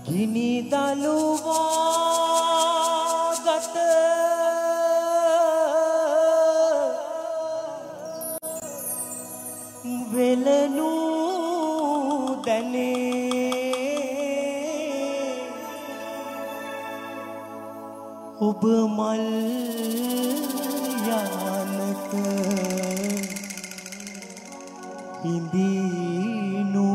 ගිනි දලුවා ගත වෙලනු දැනේ ඔබ මල් යානක හිඳිනු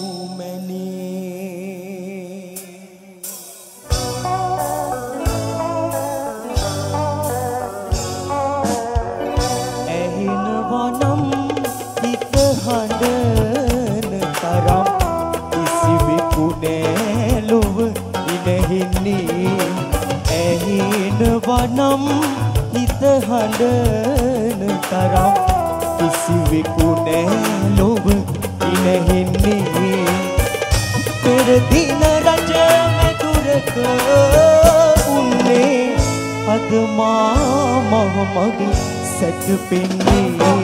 හඬන තරම් කිසිවෙකු නෑ ලොව ඉනහින්නේ ඇහෙනවනම් හිත හඬන තරම් කිසිවෙකු නෑ ලොව ඉනහින්නේ පෙර දින රජ මැදුරක උන්නේ අද මා මග සැතපෙන්නේ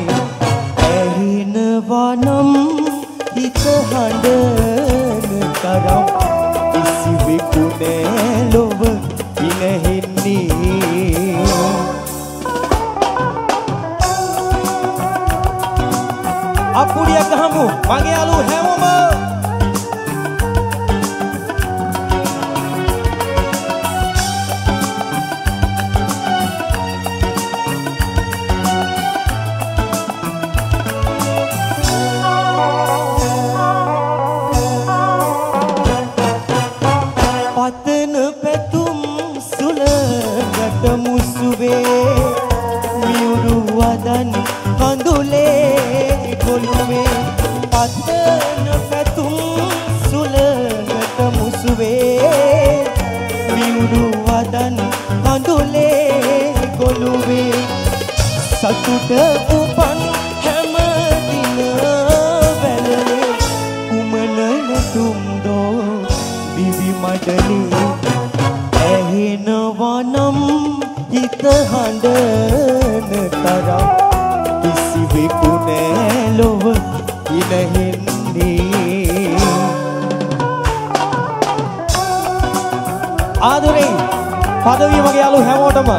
ඇහෙනවනම් හිත හඬන තරම් කිසිවෙකු නෑ ලොව ඉනහෙන්නේ අපුඩියක් ගහමු මගේ යාළුවෝ හැමෝම පතන පැතුම් සුලකට මුසුවේ මියුරු වදන් කඳුලේ කොළුවේ පතන පැතුම් සුලකට මුසුවේ මියුරු වදන් කඳුලේ කොළුවේ සතුට උපන් හැම දින වැළලේ කුමන නැතුම් දෝ දිවි මඩලේ ඇහෙනවනම් හිත හඬන තරම් කිසිවෙකු නෑ ලොව ඉනහෙන්නේ ආදරේ පදවිය මගේ යාළුවෝ හැමෝටම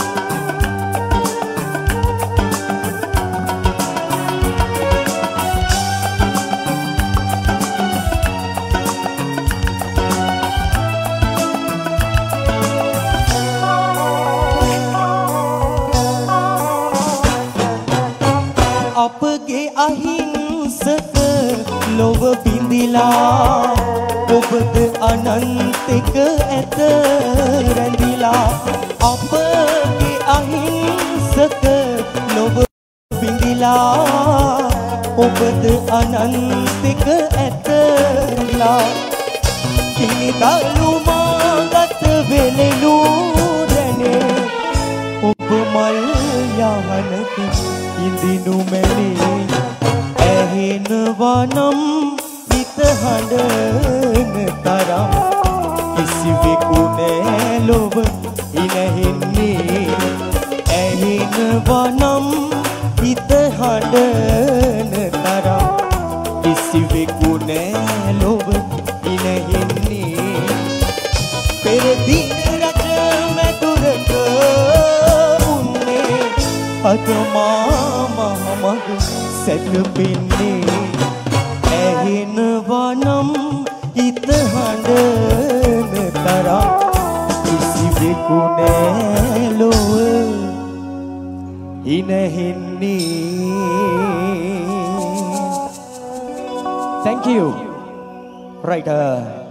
අපගේ අහිංසක ලොව බිඳිලා ඔබද අනන්තක ඇත රැඳිලා අපගේ අහිංසක ලොව බිඳිලා ඔබද අනන්තක ඇත රැඳිලා කිනි දලුමා ගත වෙලෙනු දැනේ ඔබ මල් යහනක ඉඳිනු මැනේ ඇහෙනවනම් හිත හඬන තරම් කිසිවෙකු නෑ ලොව ඉනහෙන්නේ ඇහෙනවනම් හිත හඬන තරම් කිසිවෙකු නෑ ලොව ඉනහෙන්නේ පෙර දින රජ මැදුරක උන්නේ අද මා මග සැතපෙන්නේ ඇහෙනවනම් හිත හඬන තරම් කිසිවෙකු නෑ ලොව ඉනහෙන්නේ Thank you. Right.